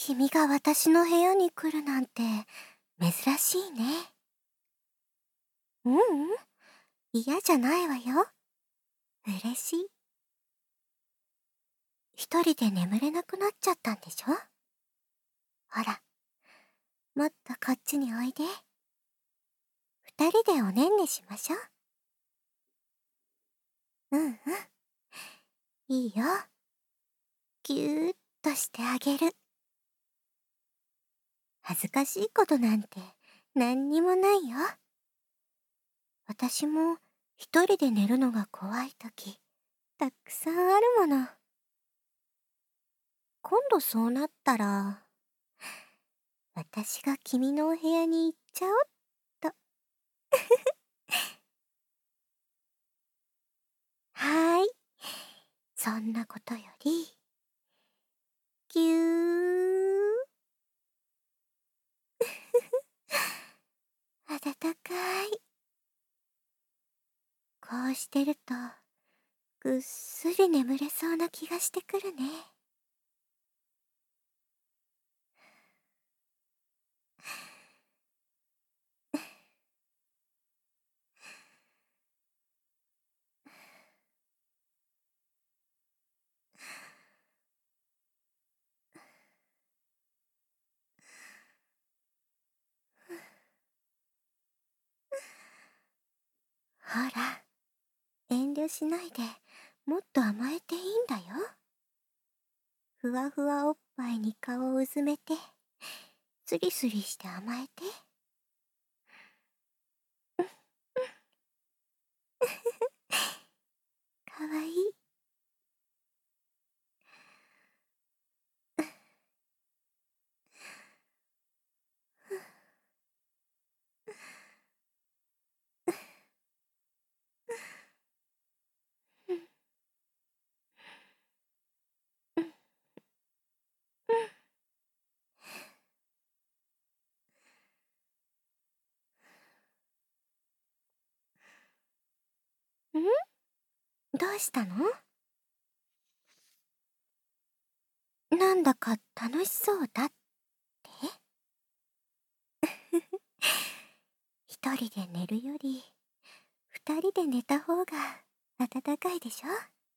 君が私の部屋に来るなんて珍しいね。ううん、嫌じゃないわよ。嬉しい。一人で眠れなくなっちゃったんでしょ？ほら、もっとこっちにおいで。二人でおねんねしましょう。うんうん、いいよ。ぎゅーっとしてあげる。恥ずかしいことなんて何にもないよ。私も一人で寝るのが怖いとき、たくさんあるもの。今度そうなったら、私が君のお部屋に行っちゃおっと。はーい。そんなことより、ぎゅー。暖かい。こうしてると、ぐっすり眠れそうな気がしてくるね。ほら、遠慮しないで、もっと甘えていいんだよ。ふわふわおっぱいに顔をうずめて、スリスリして甘えて。かわいい。ん？どうしたの？なんだか楽しそうだって？一人で寝るより、二人で寝た方が暖かいでしょ？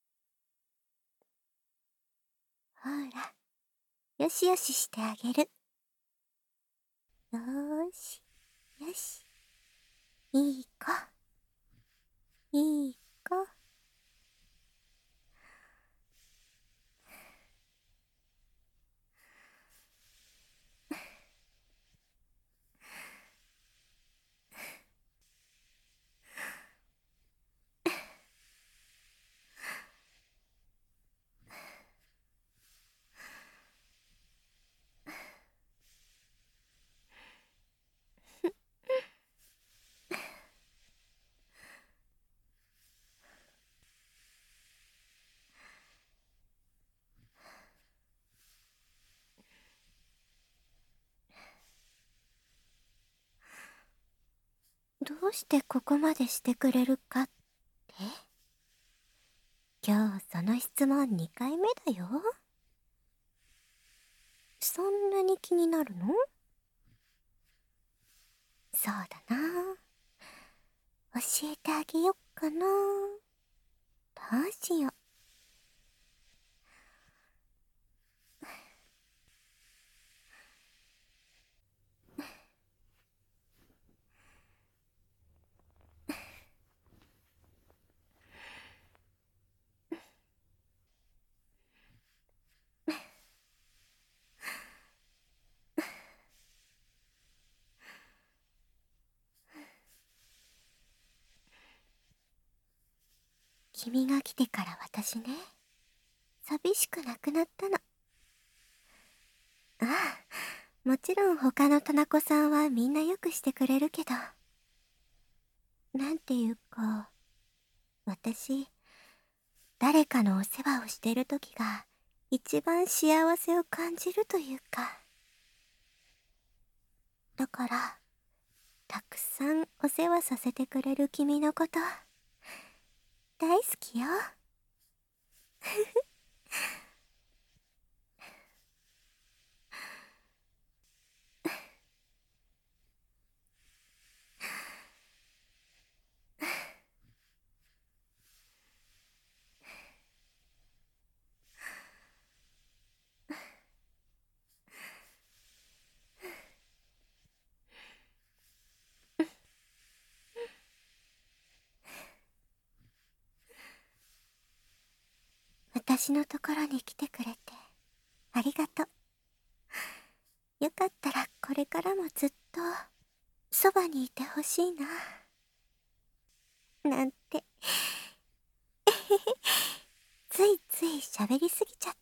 ほら、よしよししてあげる。よーし、よし。いい子、いい子。どうしてここまでしてくれるかって？今日その質問2回目だよ。そんなに気になるの？そうだな。教えてあげよっかな。どうしよう。君が来てから私ね、寂しくなくなったの。ああ、もちろん他のトナコさんはみんなよくしてくれるけど、なんていうか、私、誰かのお世話をしてる時が一番幸せを感じるというか。だから、たくさんお世話させてくれる君のこと、大好きよ。 私のところに来てくれてありがとう。よかったらこれからもずっとそばにいてほしいな。なんてついつい喋りすぎちゃった。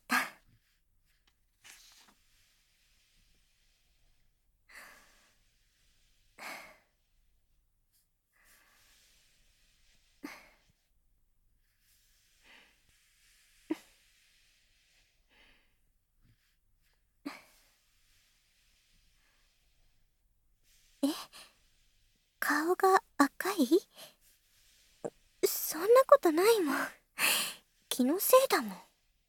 え、顔が赤い？そんなことないもん。気のせいだもん。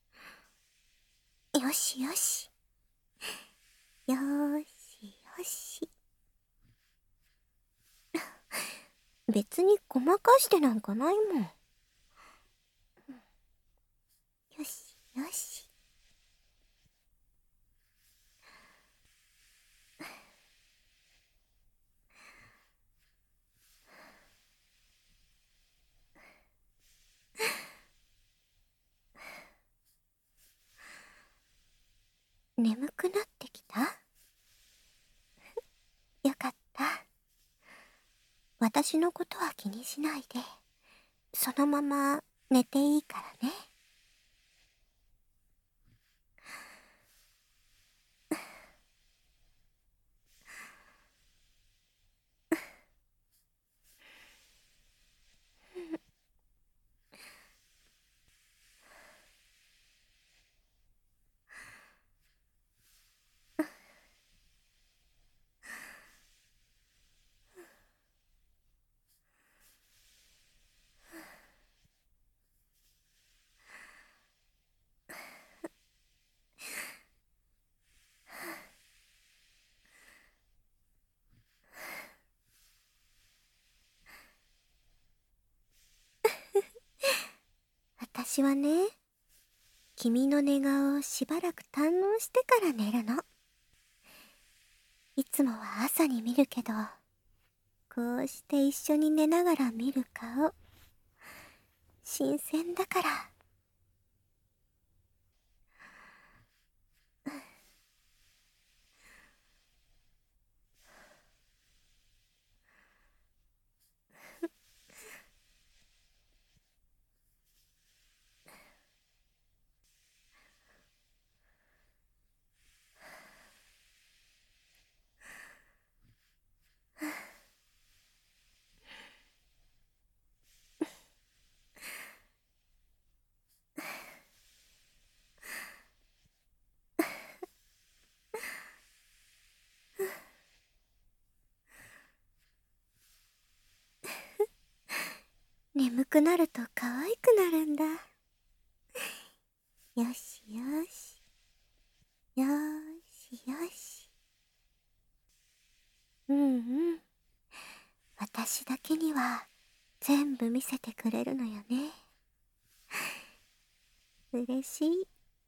よしよし。よーしよし。別にごまかしてなんかないもん。よしよし。眠くなってきた？よかった。私のことは気にしないで、そのまま寝ていいからね。私はね、君の寝顔をしばらく堪能してから寝るの。いつもは朝に見るけど、こうして一緒に寝ながら見る顔、新鮮だから。眠くなると可愛くなるんだ。よしよし。よーしよし。うんうん。私だけには全部見せてくれるのよね。嬉しい。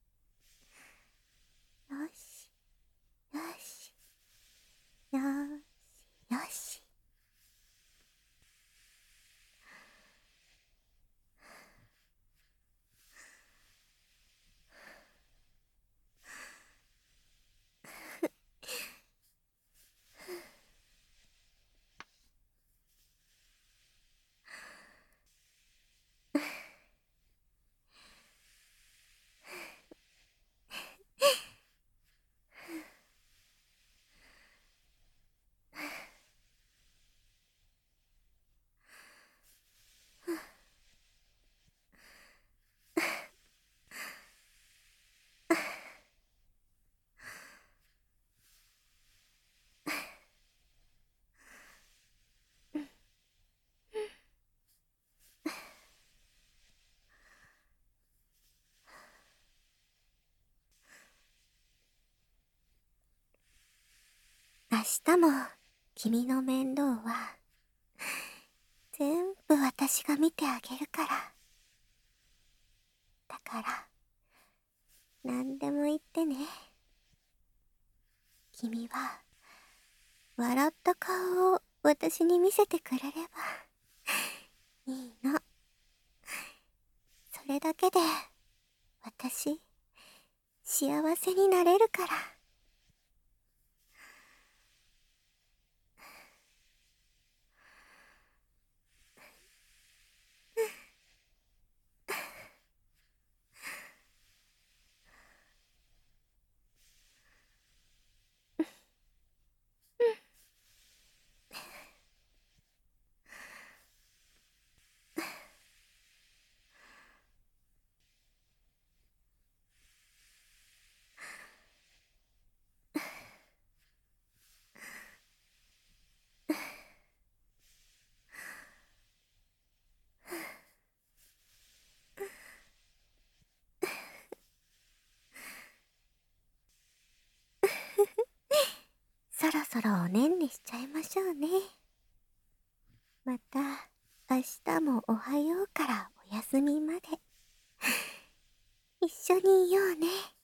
よしよし。よーしよし。明日も君の面倒は全部私が見てあげるから。だから何でも言ってね。君は笑った顔を私に見せてくれればいいの。それだけで私、幸せになれるから。そろそろおねんねしちゃいましょうね。また、明日もおはようからおやすみまで。一緒にいようね。